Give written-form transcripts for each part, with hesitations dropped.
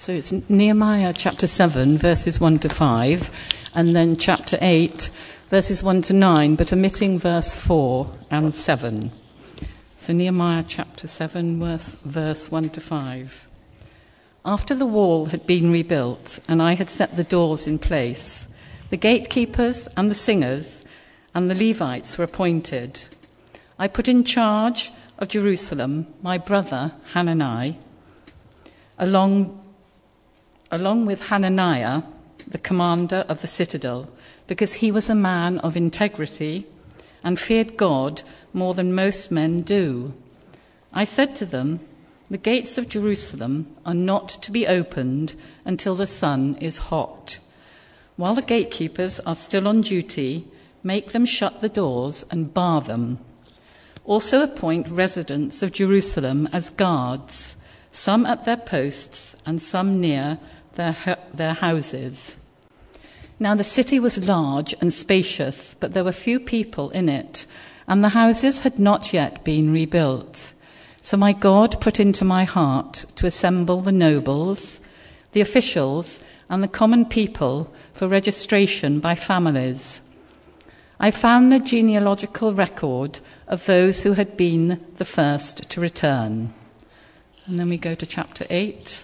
So it's Nehemiah chapter 7, verses 1 to 5, and then chapter 8, verses 1 to 9, but omitting verse 4 and 7. So Nehemiah chapter 7, verse 1 to 5. After the wall had been rebuilt, and I had set the doors in place, the gatekeepers and the singers and the Levites were appointed. I put in charge of Jerusalem my brother Hanani, along with Hananiah, the commander of the citadel, because he was a man of integrity and feared God more than most men do. I said to them, the gates of Jerusalem are not to be opened until the sun is hot. While the gatekeepers are still on duty, make them shut the doors and bar them. Also appoint residents of Jerusalem as guards, some at their posts and some near their houses. Now the city was large and spacious, but there were few people in it, and the houses had not yet been rebuilt. So my God put into my heart to assemble the nobles, the officials, and the common people for registration by families. I found the genealogical record of those who had been the first to return. And then we go to chapter 8,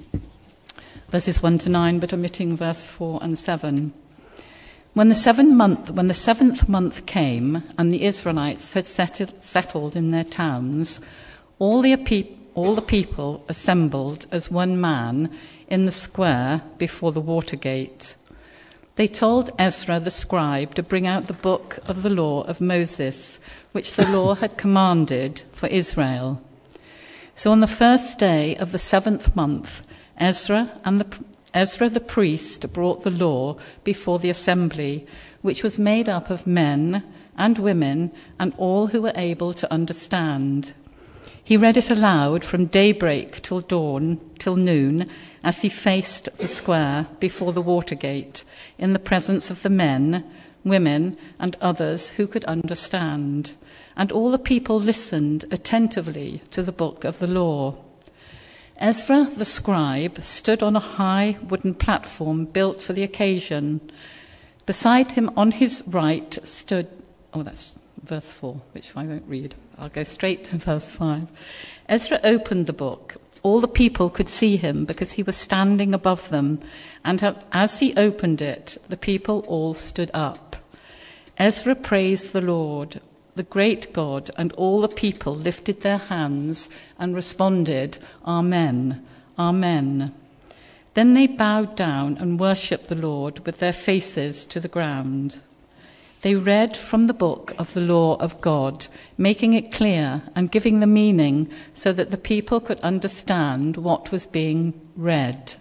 verses 1 to 9, but omitting verse 4 and 7. When the seventh month came, and the Israelites had settled in their towns, all the people assembled as one man in the square before the water gate. They told Ezra the scribe to bring out the book of the law of Moses, which the Lord had commanded for Israel. So on the first day of the 7th month, Ezra the priest brought the law before the assembly, which was made up of men and women and all who were able to understand. He read it aloud from daybreak till dawn, till noon, as he faced the square before the water gate, in the presence of the men, women, and others who could understand. And all the people listened attentively to the book of the law. Ezra the scribe stood on a high wooden platform built for the occasion. Beside him on his right stood, that's verse 4, which I won't read. I'll go straight to verse 5. Ezra opened the book. All the people could see him because he was standing above them, and as he opened it, the people all stood up. Ezra praised the Lord, the great God, and all the people lifted their hands and responded, Amen, Amen. Then they bowed down and worshipped the Lord with their faces to the ground. They read from the book of the law of God, making it clear and giving the meaning so that the people could understand what was being read.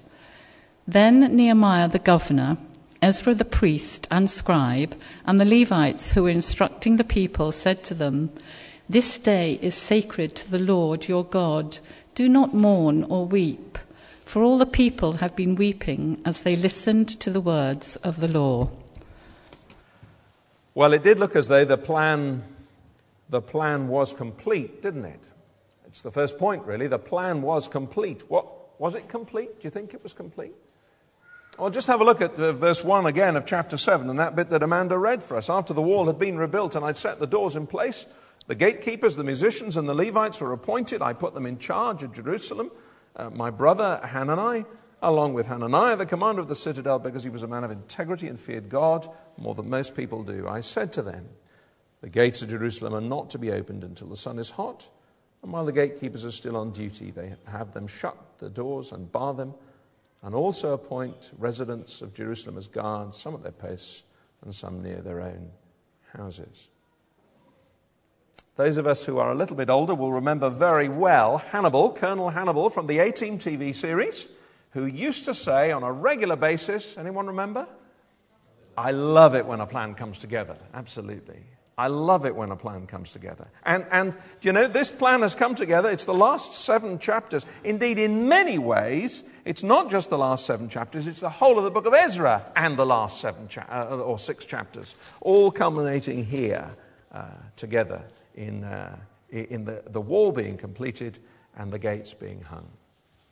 Then Nehemiah the governor, Ezra the priest and scribe, and the Levites who were instructing the people said to them, This day is sacred to the Lord your God. Do not mourn or weep, for all the people have been weeping as they listened to the words of the law. Well, it did look as though the plan was complete, didn't it? It's the first point, really. The plan was complete. What was it complete? Do you think it was complete? Well, just have a look at verse 1 again of chapter 7, and that bit that Amanda read for us. After the wall had been rebuilt and I'd set the doors in place, the gatekeepers, the musicians, and the Levites were appointed. I put them in charge of Jerusalem. My brother Hanani, along with Hananiah, the commander of the citadel, because he was a man of integrity and feared God more than most people do. I said to them, the gates of Jerusalem are not to be opened until the sun is hot, and while the gatekeepers are still on duty, they have them shut the doors and bar them, and also appoint residents of Jerusalem as guards, some at their posts and some near their own houses. Those of us who are a little bit older will remember very well Hannibal, Colonel Hannibal from the A-Team TV series, who used to say on a regular basis, anyone remember? I love it when a plan comes together. Absolutely. I love it when a plan comes together. And you know, this plan has come together. It's the last 7 chapters. Indeed, in many ways, it's not just the last 7 chapters, it's the whole of the book of Ezra and the last 6 chapters, all culminating here together in the wall being completed and the gates being hung.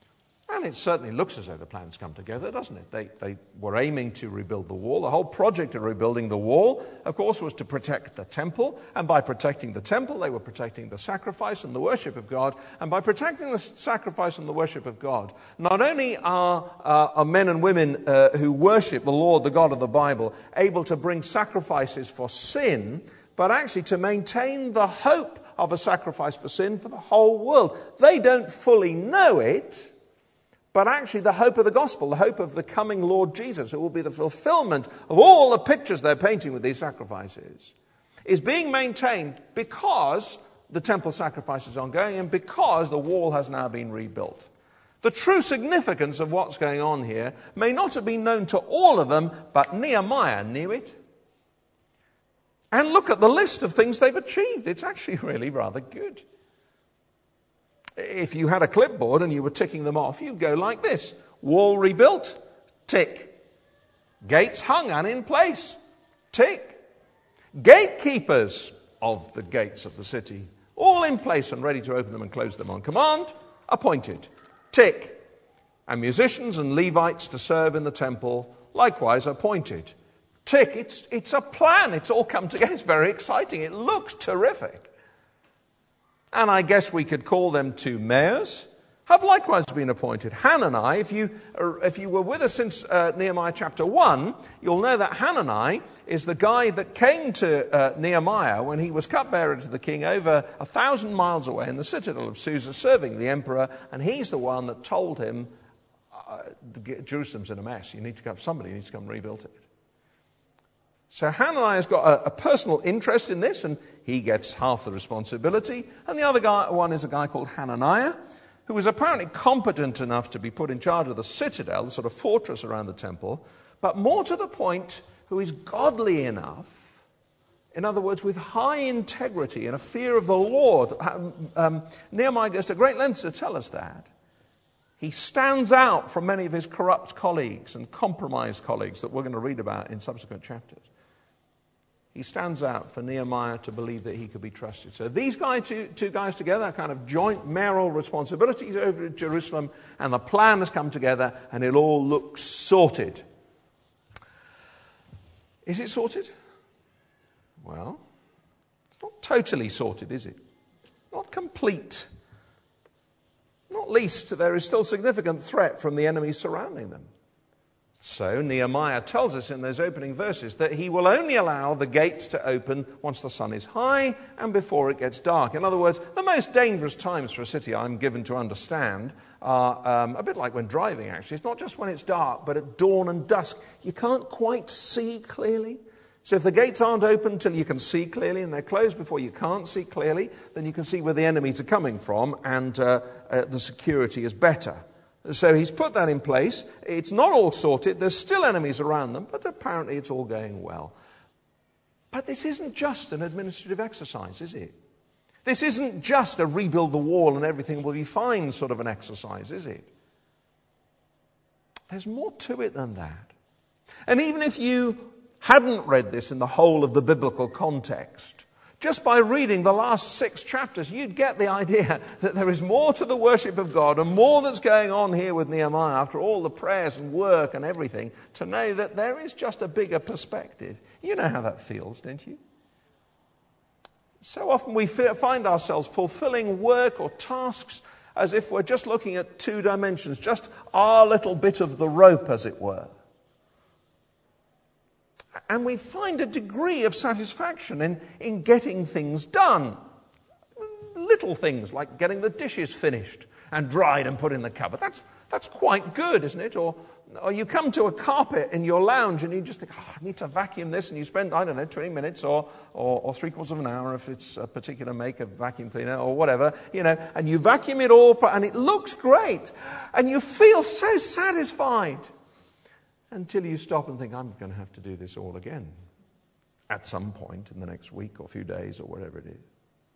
And it certainly looks as though the plan's come together, doesn't it? They were aiming to rebuild the wall. The whole project of rebuilding the wall, of course, was to protect the temple. And by protecting the temple, they were protecting the sacrifice and the worship of God. And by protecting the sacrifice and the worship of God, not only are men and women who worship the Lord, the God of the Bible, able to bring sacrifices for sin, but actually to maintain the hope of a sacrifice for sin for the whole world. They don't fully know it, but actually the hope of the gospel, the hope of the coming Lord Jesus, who will be the fulfillment of all the pictures they're painting with these sacrifices, is being maintained because the temple sacrifice is ongoing and because the wall has now been rebuilt. The true significance of what's going on here may not have been known to all of them, but Nehemiah knew it. And look at the list of things they've achieved. It's actually really rather good. If you had a clipboard and you were ticking them off, you'd go like this. Wall rebuilt, tick. Gates hung and in place, tick. Gatekeepers of the gates of the city, all in place and ready to open them and close them on command, appointed, tick. And musicians and Levites to serve in the temple, likewise appointed, tick. It's a plan. It's all come together. It's very exciting. It looks terrific. And I guess we could call them two mayors, have likewise been appointed. Hanani, if you were with us since Nehemiah chapter 1, you'll know that Hanani is the guy that came to Nehemiah when he was cupbearer to the king over 1,000 miles away in the citadel of Susa, serving the emperor, and he's the one that told him, Jerusalem's in a mess. Somebody needs to come and rebuild it. So Hanani has got a personal interest in this, and he gets half the responsibility. And the other one is a guy called Hananiah, who was apparently competent enough to be put in charge of the citadel, the sort of fortress around the temple, but more to the point, who is godly enough, in other words, with high integrity and a fear of the Lord. Nehemiah goes to great lengths to tell us that. He stands out from many of his corrupt colleagues and compromised colleagues that we're going to read about in subsequent chapters. He stands out for Nehemiah to believe that he could be trusted. So these two guys together, a kind of joint mayoral responsibilities over Jerusalem, and the plan has come together, and it all looks sorted. Is it sorted? Well, it's not totally sorted, is it? Not complete. Not least, there is still significant threat from the enemies surrounding them. So Nehemiah tells us in those opening verses that he will only allow the gates to open once the sun is high and before it gets dark. In other words, the most dangerous times for a city, I'm given to understand, are a bit like when driving, actually. It's not just when it's dark, but at dawn and dusk. You can't quite see clearly. So if the gates aren't open till you can see clearly and they're closed before you can't see clearly, then you can see where the enemies are coming from, and the security is better. So he's put that in place. It's not all sorted. There's still enemies around them, but apparently it's all going well. But this isn't just an administrative exercise, is it? This isn't just a rebuild the wall and everything will be fine sort of an exercise, is it? There's more to it than that. And even if you hadn't read this in the whole of the biblical context, just by reading the last 6 chapters, you'd get the idea that there is more to the worship of God and more that's going on here with Nehemiah after all the prayers and work and everything, to know that there is just a bigger perspective. You know how that feels, don't you? So often we find ourselves fulfilling work or tasks as if we're just looking at 2 dimensions, just our little bit of the rope, as it were. And we find a degree of satisfaction in getting things done. Little things like getting the dishes finished and dried and put in the cupboard. That's quite good, isn't it? Or you come to a carpet in your lounge and you just think, I need to vacuum this, and you spend, 20 minutes or 3/4 of an hour if it's a particular make of vacuum cleaner or whatever, and you vacuum it all and it looks great and you feel so satisfied. Until you stop and think, I'm going to have to do this all again at some point in the next week or few days or whatever it is.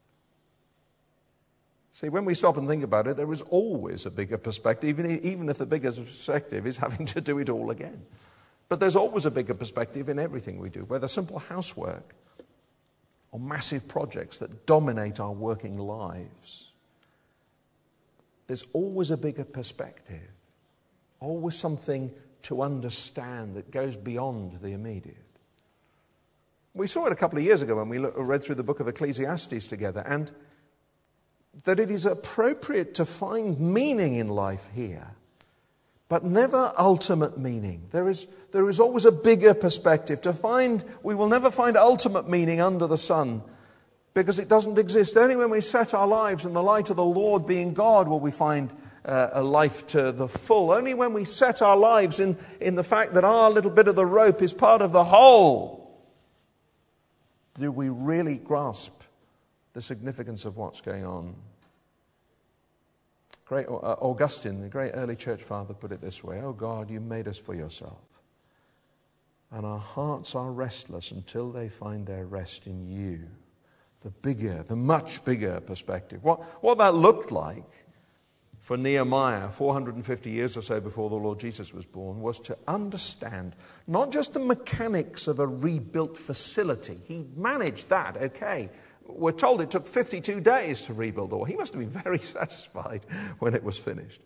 See, when we stop and think about it, there is always a bigger perspective, even if the bigger perspective is having to do it all again. But there's always a bigger perspective in everything we do, whether simple housework or massive projects that dominate our working lives. There's always a bigger perspective. Always something to understand that goes beyond the immediate. We saw it a couple of years ago when we read through the book of Ecclesiastes together, and that it is appropriate to find meaning in life here, but never ultimate meaning. There is always a bigger perspective. We will never find ultimate meaning under the sun, because it doesn't exist. Only when we set our lives in the light of the Lord being God will we find a life to the full. Only when we set our lives in the fact that our little bit of the rope is part of the whole do we really grasp the significance of what's going on. Great Augustine, the great early church father, put it this way: "Oh God, you made us for yourself, and our hearts are restless until they find their rest in you." The much bigger perspective. What that looked like for Nehemiah 450 years or so before the Lord Jesus was born was to understand not just the mechanics of a rebuilt facility. He managed that, okay. We're told it took 52 days to rebuild the wall. He must have been very satisfied when it was finished.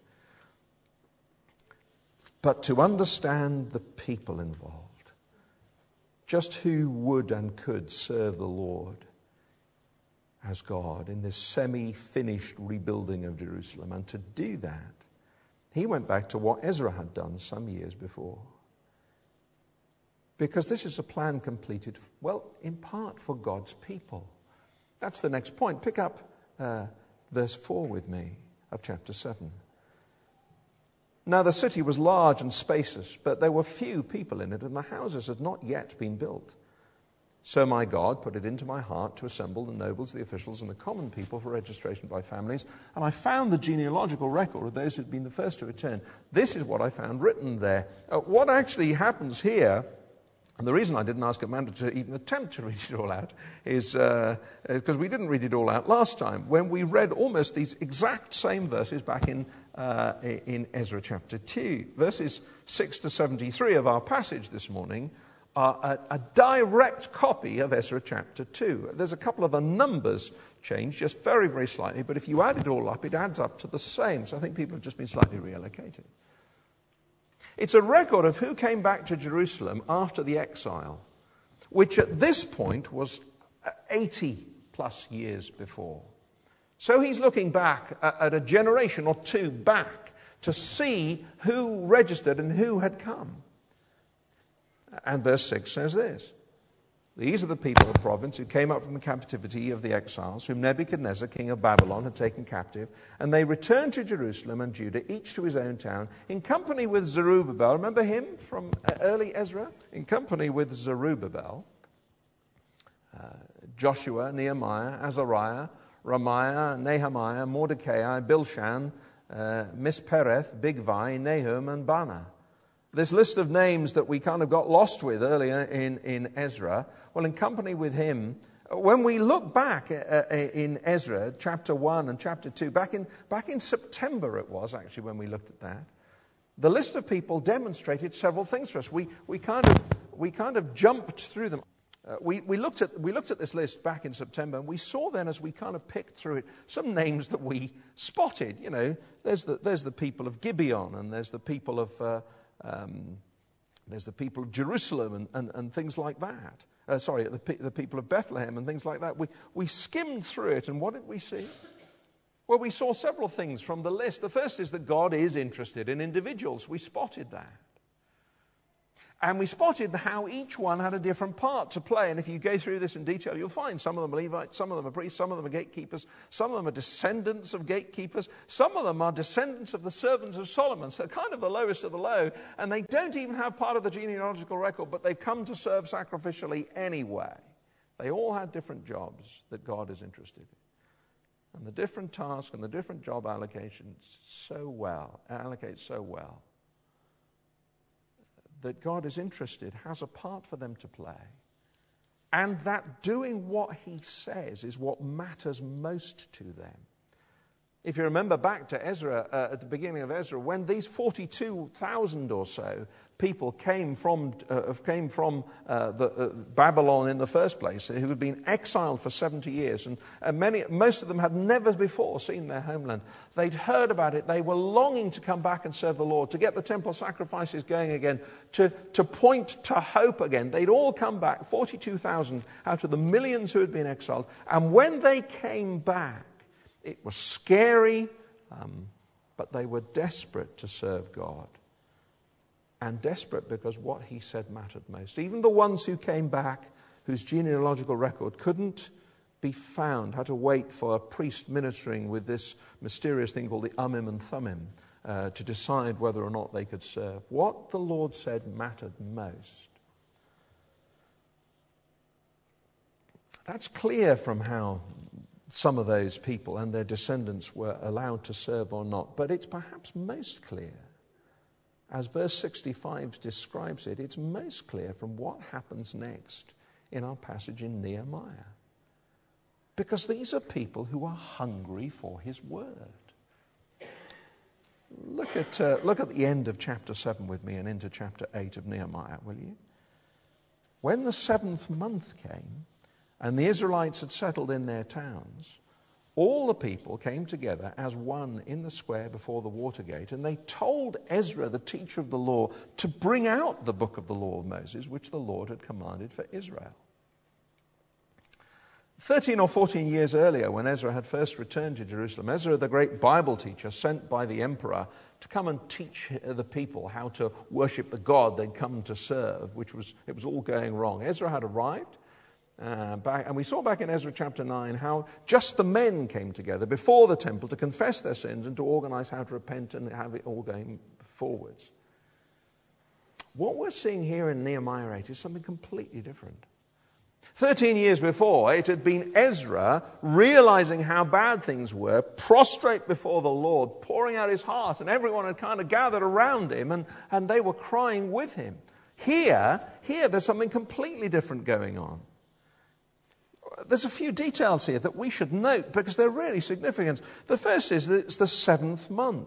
But to understand the people involved, just who would and could serve the Lord as God in this semi-finished rebuilding of Jerusalem. And to do that, he went back to what Ezra had done some years before. Because this is a plan completed, well, in part for God's people. That's the next point. Pick up verse 4 with me of chapter 7. "Now the city was large and spacious, but there were few people in it, and the houses had not yet been built. So my God put it into my heart to assemble the nobles, the officials, and the common people for registration by families. And I found the genealogical record of those who had been the first to return. This is what I found written there." What actually happens here, and the reason I didn't ask Amanda to even attempt to read it all out, is because we didn't read it all out last time, when we read almost these exact same verses back in Ezra chapter 2. Verses 6 to 73 of our passage this morning are a direct copy of Ezra chapter 2. There's a couple of the numbers changed, just very, very slightly, but if you add it all up, it adds up to the same. So I think people have just been slightly reallocated. It's a record of who came back to Jerusalem after the exile, which at this point was 80 plus years before. So he's looking back at a generation or two back to see who registered and who had come. And verse 6 says this: "These are the people of the province who came up from the captivity of the exiles, whom Nebuchadnezzar, king of Babylon, had taken captive. And they returned to Jerusalem and Judah, each to his own town, in company with Zerubbabel." Remember him from early Ezra? In company with Zerubbabel, Joshua, Nehemiah, Azariah, Ramiah, Nehemiah, Mordecai, Bilshan, Mispereth, Bigvai, Nahum, and Bana. This list of names that we kind of got lost with earlier in Ezra, well, in company with him, when we look back in Ezra, chapter 1 and chapter 2, back in September it was actually when we looked at that, the list of people demonstrated several things for us. We kind of jumped through them. We looked at this list back in September, and we saw then, as we kind of picked through it, some names that we spotted. You know, there's the people of Gibeon, and there's the people of Jerusalem and things like that. The people of Bethlehem and things like that. We skimmed through it, and what did we see? Well, we saw several things from the list. The first is that God is interested in individuals. We spotted that. And we spotted how each one had a different part to play. And if you go through this in detail, you'll find some of them are Levites, some of them are priests, some of them are gatekeepers, some of them are descendants of gatekeepers, some of them are descendants of the servants of Solomon. So kind of the lowest of the low. And they don't even have part of the genealogical record, but they've come to serve sacrificially anyway. They all had different jobs that God is interested in. And the different tasks and the different job allocates so well, that God is interested, has a part for them to play, and that doing what he says is what matters most to them. If you remember back to Ezra, at the beginning of Ezra, when these 42,000 or so people came from Babylon in the first place, who had been exiled for 70 years, and most of them had never before seen their homeland. They'd heard about it. They were longing to come back and serve the Lord, to get the temple sacrifices going again, to point to hope again. They'd all come back, 42,000 out of the millions who had been exiled. And when they came back, it was scary, but they were desperate to serve God. And desperate because what he said mattered most. Even the ones who came back, whose genealogical record couldn't be found, had to wait for a priest ministering with this mysterious thing called the Ummim and Thummim to decide whether or not they could serve. What the Lord said mattered most. That's clear from how some of those people and their descendants were allowed to serve or not. But it's perhaps most clear, as verse 65 describes it, it's most clear from what happens next in our passage in Nehemiah. Because these are people who are hungry for his word. Look at the end of chapter 7 with me and into chapter 8 of Nehemiah, will you? When the 7th month came, and the Israelites had settled in their towns, all the people came together as one in the square before the water gate, and they told Ezra, the teacher of the law, to bring out the book of the law of Moses, which the Lord had commanded for Israel. 13 or 14 years earlier, when Ezra had first returned to Jerusalem, Ezra, the great Bible teacher, sent by the emperor to come and teach the people how to worship the God they'd come to serve, it was all going wrong. Ezra had arrived. And we saw back in Ezra chapter 9 how just the men came together before the temple to confess their sins and to organize how to repent and have it all going forwards. What we're seeing here in Nehemiah 8 is something completely different. 13 years before, it had been Ezra realizing how bad things were, prostrate before the Lord, pouring out his heart, and everyone had kind of gathered around him and they were crying with him. Here, there's something completely different going on. There's a few details here that we should note because they're really significant. The first is that it's the 7th month.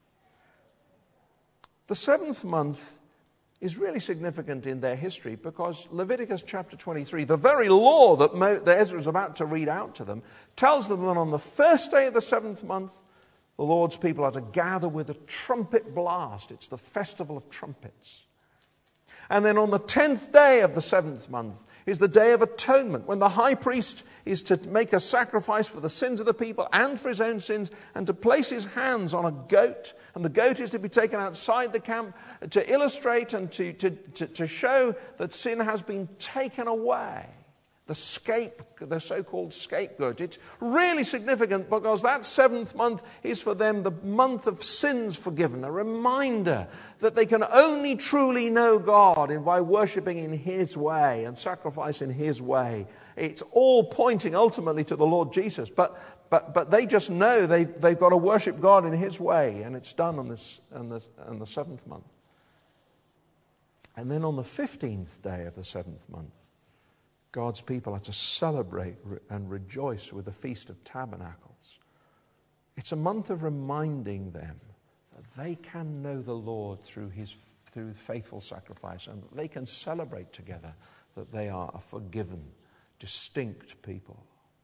The 7th month is really significant in their history because Leviticus chapter 23, the very law that Ezra is about to read out to them, tells them that on the first day of the 7th month, the Lord's people are to gather with a trumpet blast. It's the festival of trumpets. And then on the 10th day of the 7th month is the Day of Atonement, when the high priest is to make a sacrifice for the sins of the people and for his own sins, and to place his hands on a goat, and the goat is to be taken outside the camp to illustrate and to show that sin has been taken away. The so-called scapegoat. It's really significant because that 7th month is for them the month of sins forgiven, a reminder that they can only truly know God by worshipping in his way and sacrifice in his way. It's all pointing ultimately to the Lord Jesus, but they just know they've got to worship God in his way, and it's done on the 7th month. And then on the 15th day of the 7th month, God's people are to celebrate and rejoice with the Feast of Tabernacles. It's a month of reminding them that they can know the Lord through faithful sacrifice, and that they can celebrate together that they are a forgiven, distinct people.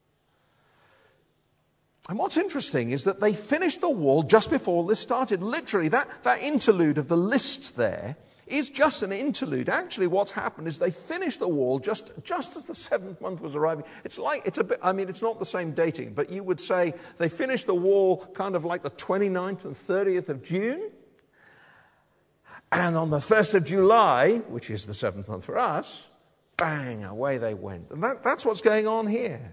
And what's interesting is that they finished the wall just before this started. Literally, that interlude of the list there is just an interlude. Actually, what's happened is they finished the wall just as the 7th month was arriving. It's not the same dating, but you would say they finished the wall kind of like the 29th and 30th of June. And on the 1st of July, which is the 7th month for us, bang, away they went. And that's what's going on here.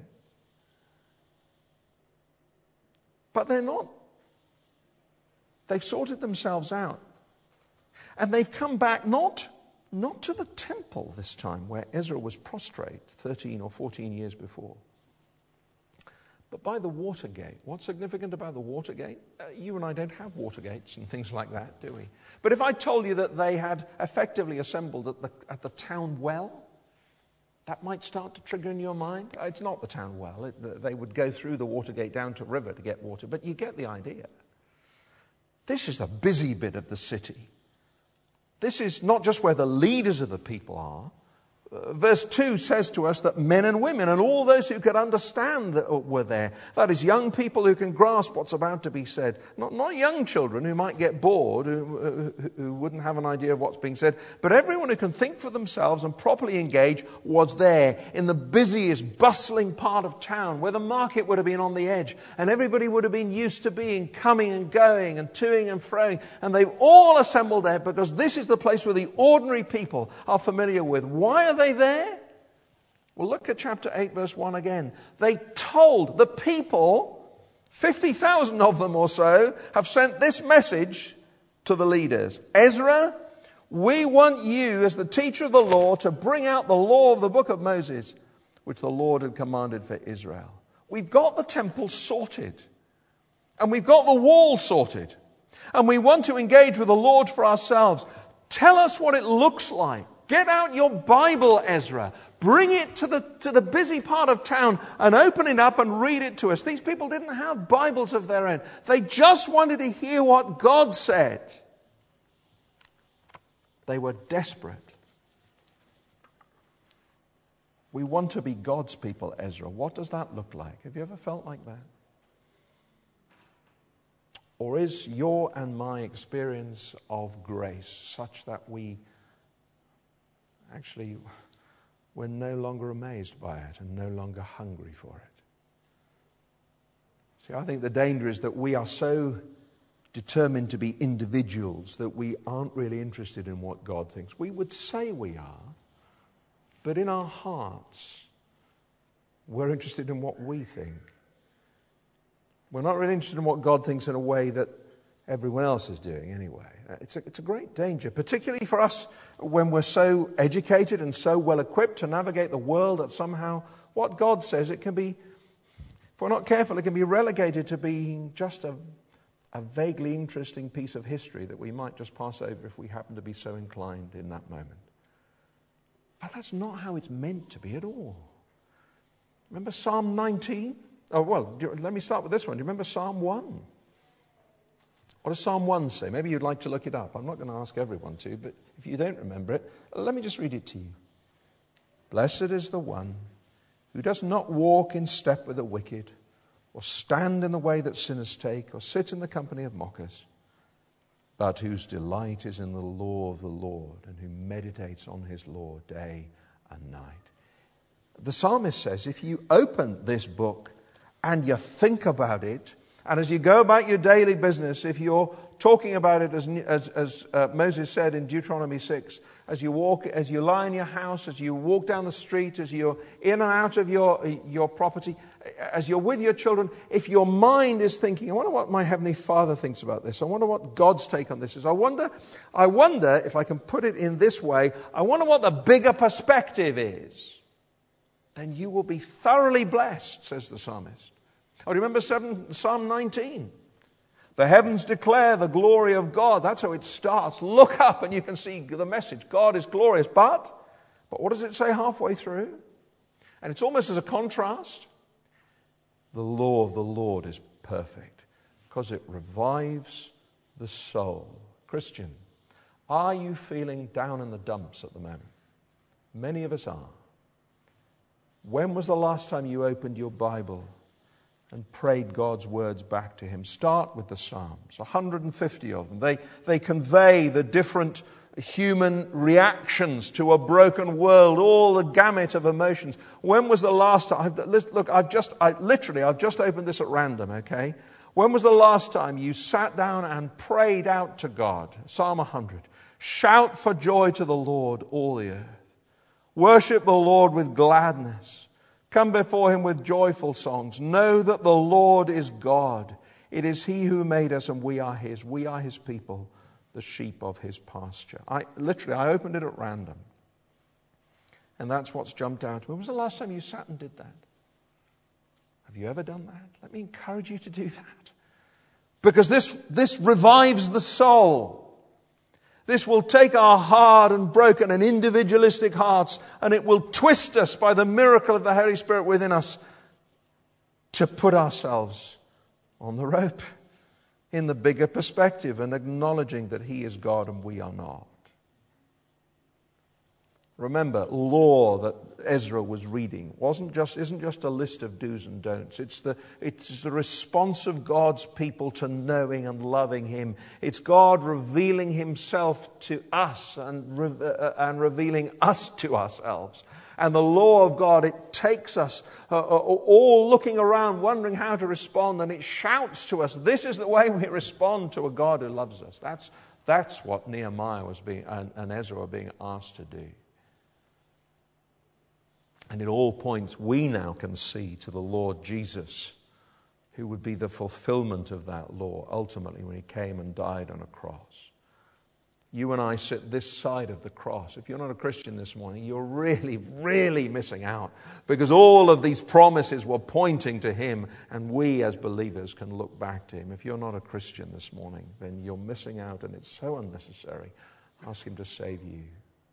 But they're not. They've sorted themselves out. And they've come back not to the temple this time, where Ezra was prostrate 13 or 14 years before, but by the water gate. What's significant about the water gate? You and I don't have water gates and things like that, do we? But if I told you that they had effectively assembled at the town well, That might start to trigger in your mind. It's not the town well. They would go through the Watergate down to a river to get water, but you get the idea. This is the busy bit of the city. This is not just where the leaders of the people are. Verse 2 says to us that men and women and all those who could understand that were there. That is, young people who can grasp what's about to be said. Not young children who might get bored, who wouldn't have an idea of what's being said, but everyone who can think for themselves and properly engage was there in the busiest, bustling part of town where the market would have been on the edge and everybody would have been used to being coming and going and toing and froing. And they've all assembled there because this is the place where the ordinary people are familiar with. Why are they there? Well, look at chapter 8, verse 1 again. They told the people, 50,000 of them or so, have sent this message to the leaders. Ezra, we want you, as the teacher of the law, to bring out the law of the book of Moses, which the Lord had commanded for Israel. We've got the temple sorted. And we've got the wall sorted. And we want to engage with the Lord for ourselves. Tell us what it looks like. Get out your Bible, Ezra. Bring it to the busy part of town and open it up and read it to us. These people didn't have Bibles of their own. They just wanted to hear what God said. They were desperate. We want to be God's people, Ezra. What does that look like? Have you ever felt like that? Or is your and my experience of grace such that we're no longer amazed by it and no longer hungry for it? See, I think the danger is that we are so determined to be individuals that we aren't really interested in what God thinks. We would say we are, but in our hearts, we're interested in what we think. We're not really interested in what God thinks in a way that everyone else is doing anyway. It's a great danger, particularly for us when we're so educated and so well equipped to navigate the world that somehow what God says, it can be, if we're not careful, it can be relegated to being just a vaguely interesting piece of history that we might just pass over if we happen to be so inclined in that moment. But that's not how it's meant to be at all. Remember Psalm 19? Oh, well, let me start with this one. Do you remember Psalm 1? What does Psalm 1 say? Maybe you'd like to look it up. I'm not going to ask everyone to, but if you don't remember it, let me just read it to you. Blessed is the one who does not walk in step with the wicked, or stand in the way that sinners take, or sit in the company of mockers, but whose delight is in the law of the Lord, and who meditates on his law day and night. The psalmist says, if you open this book and you think about it, and as you go about your daily business, if you're talking about it as Moses said in Deuteronomy 6, as you lie in your house, as you walk down the street, as you're in and out of your property, as you're with your children, if your mind is thinking, I wonder what my Heavenly Father thinks about this. I wonder what God's take on this is. I wonder if I can put it in this way, I wonder what the bigger perspective is. Then you will be thoroughly blessed, says the psalmist. Oh, remember Psalm 19? The heavens declare the glory of God. That's how it starts. Look up and you can see the message. God is glorious. But what does it say halfway through? And it's almost as a contrast. The law of the Lord is perfect because it revives the soul. Christian, are you feeling down in the dumps at the moment? Many of us are. When was the last time you opened your Bible and prayed God's words back to him? Start with the Psalms, 150 of them. They convey the different human reactions to a broken world, all the gamut of emotions. When was the last time? Look, I've just opened this at random, okay? When was the last time you sat down and prayed out to God? Psalm 100. Shout for joy to the Lord, all the earth. Worship the Lord with gladness. Come before him with joyful songs. Know that the Lord is God. It is he who made us and we are his. We are his people, the sheep of his pasture. I opened it at random. And that's what's jumped out. When was the last time you sat and did that? Have you ever done that? Let me encourage you to do that. Because this revives the soul. This will take our hard and broken and individualistic hearts, and it will twist us by the miracle of the Holy Spirit within us to put ourselves on the rope in the bigger perspective and acknowledging that He is God and we are not. Remember, law that Ezra was reading isn't just a list of do's and don'ts. It's the response of God's people to knowing and loving Him. It's God revealing Himself to us and revealing us to ourselves. And the law of God, it takes us all looking around, wondering how to respond, and it shouts to us, this is the way we respond to a God who loves us. That's what Nehemiah and Ezra were being asked to do. And it all points, we now can see to the Lord Jesus, who would be the fulfillment of that law ultimately when He came and died on a cross. You and I sit this side of the cross. If you're not a Christian this morning, you're really, really missing out, because all of these promises were pointing to Him, and we as believers can look back to Him. If you're not a Christian this morning, then you're missing out, and it's so unnecessary. Ask Him to save you.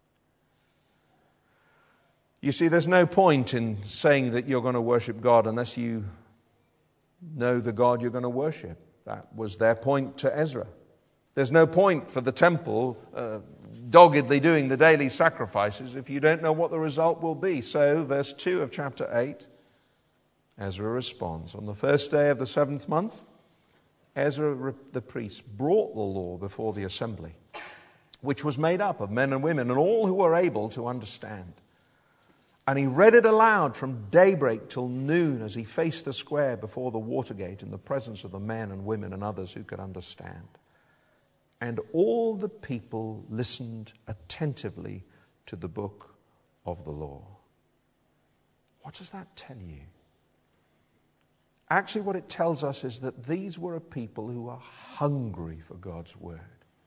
You see, there's no point in saying that you're going to worship God unless you know the God you're going to worship. That was their point to Ezra. There's no point for the temple doggedly doing the daily sacrifices if you don't know what the result will be. So, verse 2 of chapter 8, Ezra responds. On the first day of the 7th month, Ezra the priest brought the law before the assembly, which was made up of men and women and all who were able to understand. And he read it aloud from daybreak till noon as he faced the square before the water gate in the presence of the men and women and others who could understand. And all the people listened attentively to the book of the law. What does that tell you? Actually, what it tells us is that these were a people who are hungry for God's word.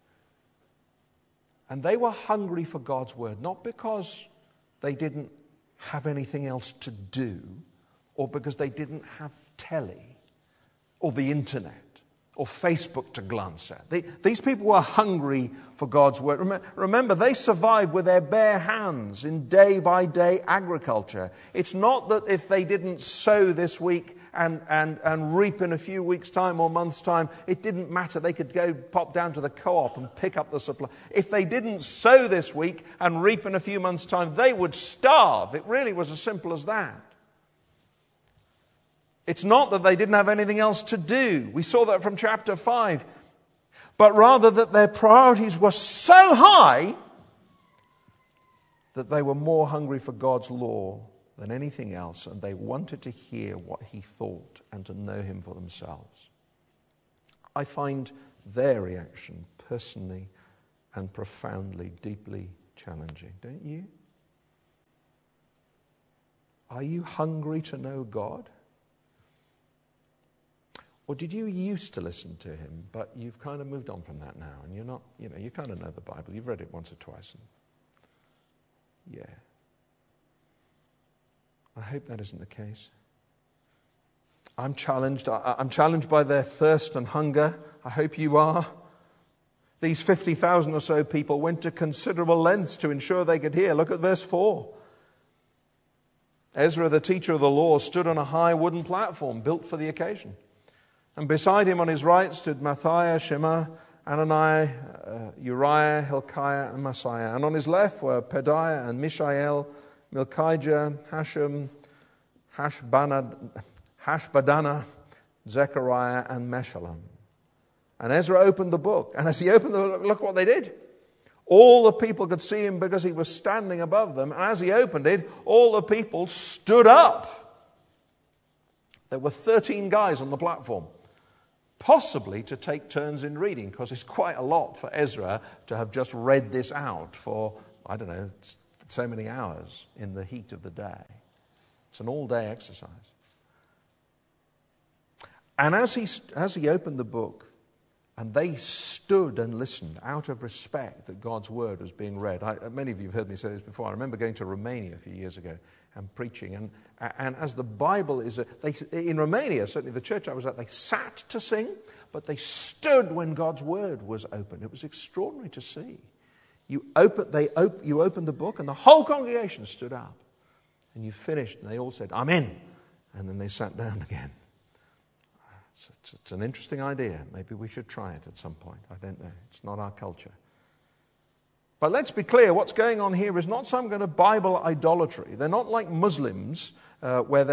And they were hungry for God's word, not because they didn't have anything else to do, or because they didn't have telly, or the internet, or Facebook to glance at. These people were hungry for God's word. Remember, they survived with their bare hands in day-by-day agriculture. It's not that if they didn't sow this week and reap in a few weeks' time or months' time, it didn't matter. They could go pop down to the co-op and pick up the supply. If they didn't sow this week and reap in a few months' time, they would starve. It really was as simple as that. It's not that they didn't have anything else to do. We saw that from chapter 5. But rather that their priorities were so high that they were more hungry for God's law than anything else, and they wanted to hear what He thought and to know Him for themselves. I find their reaction personally and profoundly, deeply challenging, don't you? Are you hungry to know God? Or did you used to listen to Him, but you've kind of moved on from that now, and you're not, you kind of know the Bible. You've read it once or twice. And yeah. I hope that isn't the case. I'm challenged. I'm challenged by their thirst and hunger. I hope you are. These 50,000 or so people went to considerable lengths to ensure they could hear. Look at verse 4. Ezra, the teacher of the law, stood on a high wooden platform built for the occasion. And beside him on his right stood Matthiah, Shema, Anani, Uriah, Hilkiah, and Messiah. And on his left were Pedaiah and Mishael, Milchijah, Hashem, Hashbaddanah, Zechariah, and Meshullam. And Ezra opened the book. And as he opened the book, look what they did. All the people could see him because he was standing above them. And as he opened it, all the people stood up. There were 13 guys on the platform, possibly to take turns in reading, because it's quite a lot for Ezra to have just read this out for, I don't know, so many hours in the heat of the day. It's an all-day exercise. And as he opened the book, And they stood and listened out of respect that God's word was being read. Many of you have heard me say this before. I remember going to Romania a few years ago and preaching. And as the Bible is, in Romania, certainly the church I was at, they sat to sing, but they stood when God's word was opened. It was extraordinary to see. You opened the book and the whole congregation stood up. And you finished and they all said, "Amen." And then they sat down again. It's an interesting idea. Maybe we should try it at some point. I don't know. It's not our culture. But let's be clear, what's going on here is not some kind of Bible idolatry. They're not like Muslims where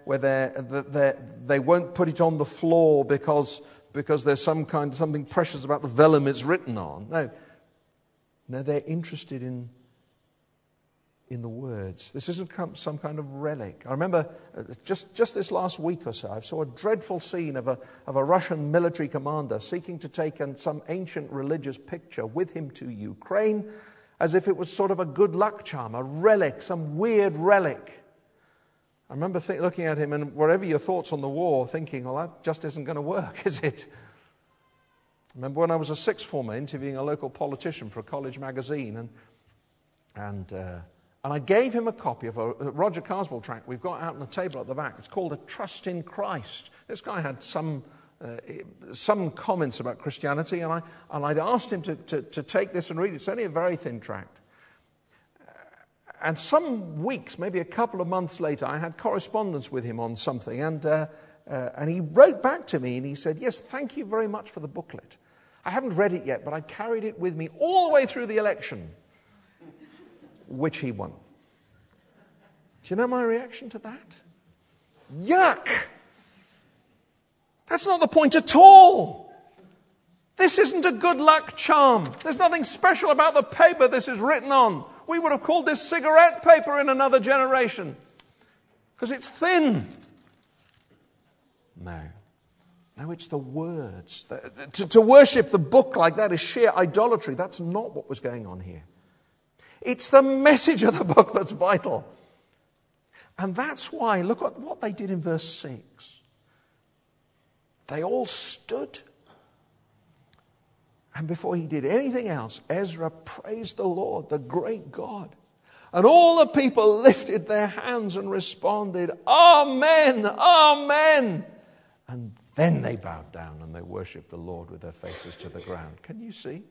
they won't put it on the floor because there's something precious about the vellum it's written on. No, they're interested in the words. This isn't some kind of relic. I remember just this last week or so, I saw a dreadful scene of a Russian military commander seeking to take some ancient religious picture with him to Ukraine as if it was sort of a good luck charm, a relic, some weird relic. I remember looking at him and whatever your thoughts on the war, thinking, well, that just isn't going to work, is it? I remember when I was a sixth former interviewing a local politician for a college magazine and I gave him a copy of a Roger Carswell tract we've got out on the table at the back. It's called A Trust in Christ. This guy had some comments about Christianity, and I'd asked him to take this and read it. It's only a very thin tract. And some weeks, maybe a couple of months later, I had correspondence with him on something, and he wrote back to me and he said, "Yes, thank you very much for the booklet. I haven't read it yet, but I carried it with me all the way through the election," which he won. Do you know my reaction to that? Yuck! That's not the point at all. This isn't a good luck charm. There's nothing special about the paper this is written on. We would have called this cigarette paper in another generation because it's thin. No, it's the words. To worship the book like that is sheer idolatry. That's not what was going on here. It's the message of the book that's vital. And that's why, look at what they did in verse 6. They all stood. And before he did anything else, Ezra praised the Lord, the great God. And all the people lifted their hands and responded, "Amen, amen." And then they bowed down and they worshipped the Lord with their faces to the ground. Can you see?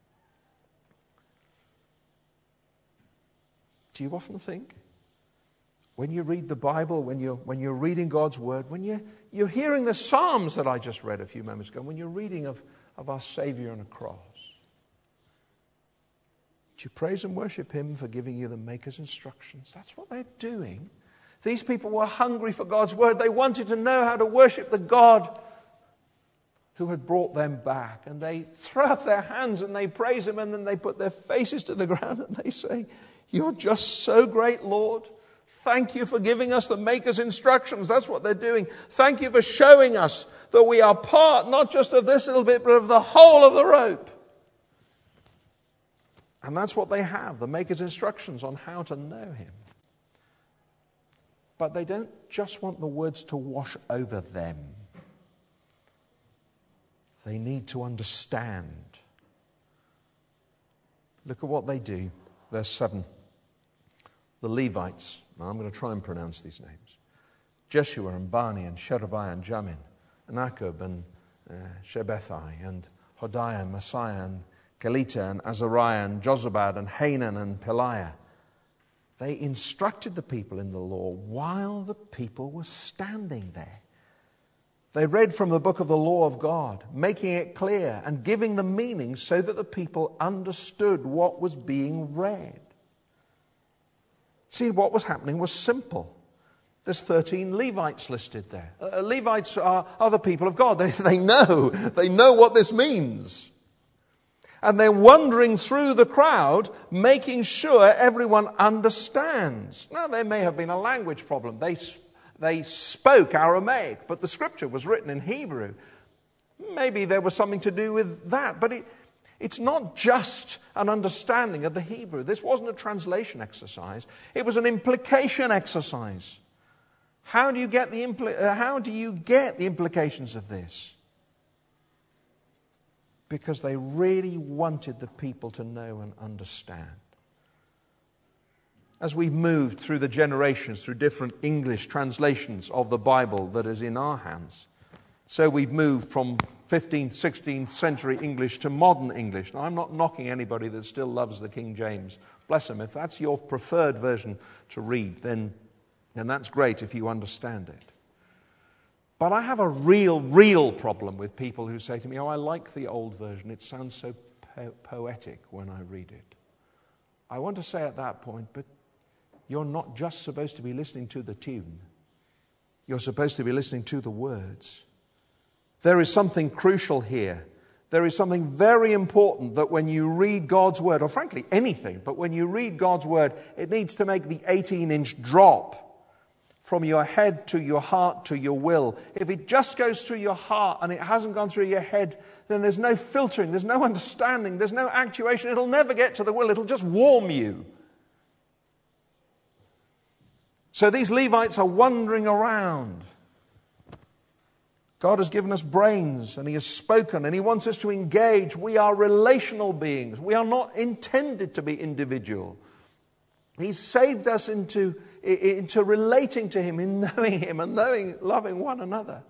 Do you often think, when you read the Bible, when you're reading God's word, when you're hearing the Psalms that I just read a few moments ago, when you're reading of our Savior on a cross, do you praise and worship him for giving you the Maker's instructions? That's what they're doing. These people were hungry for God's word. They wanted to know how to worship the God who had brought them back. And they throw up their hands and they praise him, and then they put their faces to the ground and they say, "You're just so great, Lord. Thank you for giving us the Maker's instructions." That's what they're doing. Thank you for showing us that we are part, not just of this little bit, but of the whole of the rope. And that's what they have, the Maker's instructions on how to know him. But they don't just want the words to wash over them. They need to understand. Look at what they do. Verse 7. The Levites, now I'm going to try and pronounce these names, Jeshua and Bani and Sherebiah and Jamin, and Akub and Shebethai and Hodiah and Messiah and Kelita and Azariah and Jozabad and Hanan and Peliah. They instructed the people in the law while the people were standing there. They read from the book of the law of God, making it clear and giving the meaning so that the people understood what was being read. See, what was happening was simple. There's 13 Levites listed there. Levites are the people of God. They know what this means. And they're wandering through the crowd, making sure everyone understands. Now, there may have been a language problem. They spoke Aramaic, but the scripture was written in Hebrew. Maybe there was something to do with that. But it's not just an understanding of the Hebrew. This wasn't a translation exercise. It was an implication exercise. How do you get the implications of this? because they really wanted the people to know and understand. As we've moved through the generations, through different English translations of the Bible that is in our hands, so we've moved from 15th, 16th century English to modern English. Now, I'm not knocking anybody that still loves the King James. Bless them. If that's your preferred version to read, then that's great if you understand it. But I have a real problem with people who say to me, I like the old version. It sounds so poetic when I read it. I want to say at that point, but you're not just supposed to be listening to the tune. You're supposed to be listening to the words. There is something crucial here. There is something very important that when you read God's word, or frankly anything, but when you read God's word, it needs to make the 18-inch drop from your head to your heart to your will. If it just goes through your heart and it hasn't gone through your head, then there's no filtering, there's no understanding, there's no actuation. It'll never get to the will. It'll just warm you. So these Levites are wandering around. God has given us brains and He has spoken and He wants us to engage. We are relational beings. We are not intended to be individual. He's saved us into relating to Him, in knowing Him and loving one another.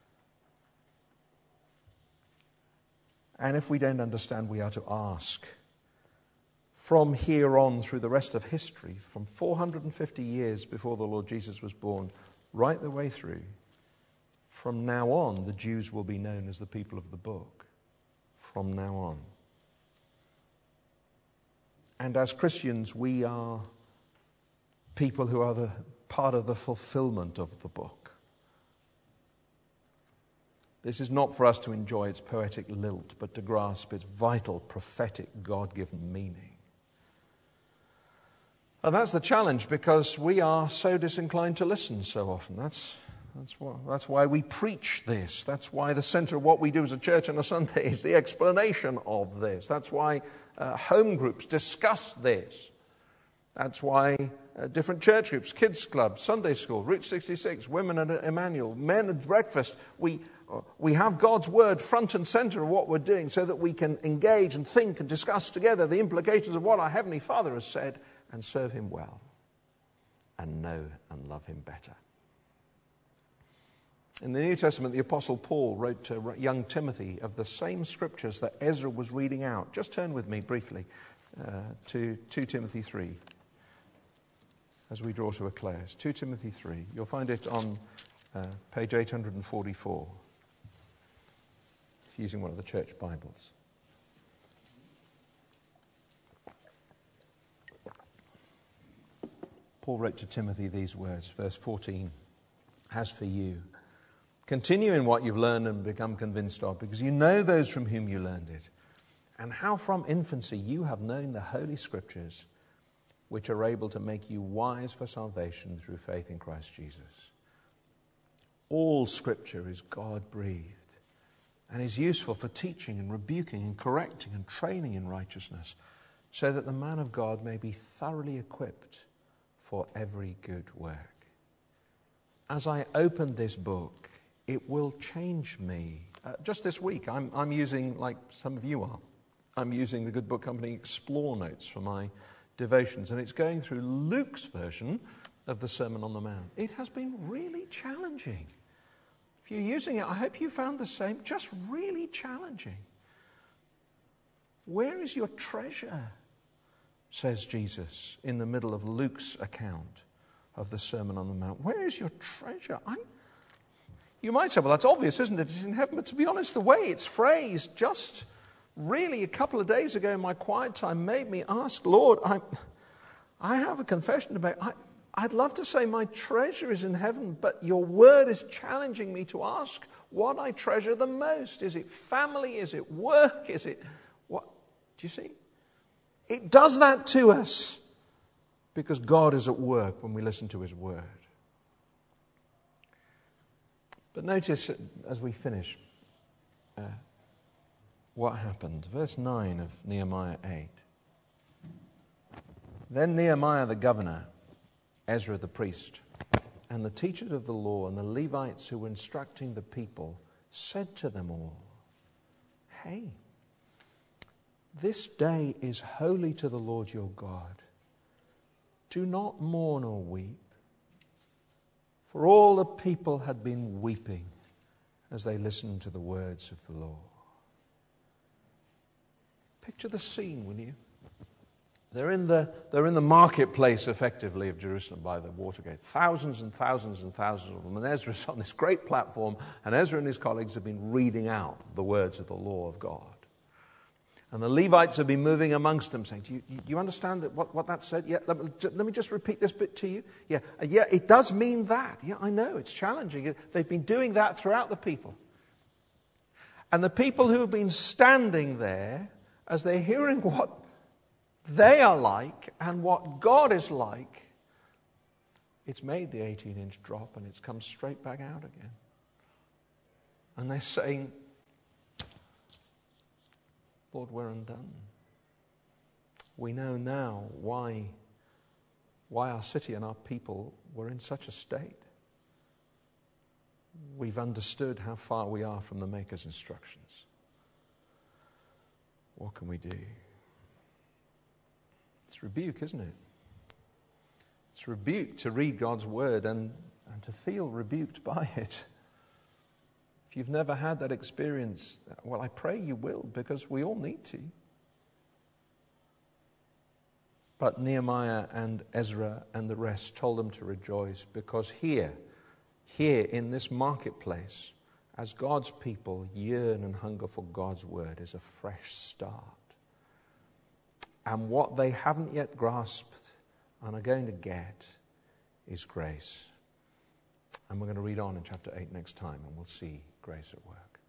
And if we don't understand, we are to ask. From here on through the rest of history, from 450 years before the Lord Jesus was born, right the way through, from now on, the Jews will be known as the people of the book. From now on. And as Christians, we are people who are the part of the fulfillment of the book. This is not for us to enjoy its poetic lilt, but to grasp its vital, prophetic, God-given meaning. And that's the challenge, because we are so disinclined to listen so often. That's why we preach this. That's why the center of what we do as a church on a Sunday is the explanation of this. That's why home groups discuss this. That's why different church groups, kids club, Sunday school, Route 66, women at Emmanuel, men at breakfast, we have God's word front and center of what we're doing so that we can engage and think and discuss together the implications of what our Heavenly Father has said and serve Him well and know and love Him better. In the New Testament, the Apostle Paul wrote to young Timothy of the same scriptures that Ezra was reading out. Just turn with me briefly to 2 Timothy 3 as we draw to a close. 2 Timothy 3. You'll find it on page 844, using one of the church Bibles. Paul wrote to Timothy these words, verse 14. As for you, continue in what you've learned and become convinced of, because you know those from whom you learned it, and how from infancy you have known the Holy Scriptures, which are able to make you wise for salvation through faith in Christ Jesus. All Scripture is God-breathed and is useful for teaching and rebuking and correcting and training in righteousness, so that the man of God may be thoroughly equipped for every good work. As I open this book, it will change me. Just this week, I'm using, like some of you are, I'm using the Good Book Company Explore Notes for my devotions, and it's going through Luke's version of the Sermon on the Mount. It has been really challenging. If you're using it, I hope you found the same. Just really challenging. Where is your treasure? Says Jesus in the middle of Luke's account of the Sermon on the Mount. Where is your treasure? You might say, well, that's obvious, isn't it? It's in heaven. But to be honest, the way it's phrased just really a couple of days ago in my quiet time made me ask, Lord, I have a confession to make. I'd love to say my treasure is in heaven, but your word is challenging me to ask what I treasure the most. Is it family? Is it work? Is it what? Do you see? It does that to us because God is at work when we listen to His word. But notice as we finish what happened. Verse 9 of Nehemiah 8. Then Nehemiah the governor, Ezra the priest, and the teachers of the law and the Levites who were instructing the people said to them all, hey, This day is holy to the Lord your God. Do not mourn or weep. For all the people had been weeping as they listened to the words of the law. Picture the scene, will you? They're in the marketplace, effectively, of Jerusalem by the Watergate. Thousands and thousands and thousands of them. And Ezra's on this great platform, and Ezra and his colleagues have been reading out the words of the law of God. And the Levites have been moving amongst them, saying, do you understand what that said? Yeah, let me just repeat this bit to you. Yeah, it does mean that. Yeah, I know, it's challenging. They've been doing that throughout the people. And the people who have been standing there, as they're hearing what they are like and what God is like, it's made the 18-inch drop and it's come straight back out again. And they're saying, Lord, we're undone. We know now why our city and our people were in such a state. We've understood how far we are from the Maker's instructions. What can we do? It's rebuke, isn't it? It's rebuke to read God's word and to feel rebuked by it. If you've never had that experience, well, I pray you will, because we all need to. But Nehemiah and Ezra and the rest told them to rejoice, because here in this marketplace, as God's people yearn and hunger for God's word, is a fresh start. And what they haven't yet grasped and are going to get is grace. And we're going to read on in chapter 8 next time, and we'll see grace at work.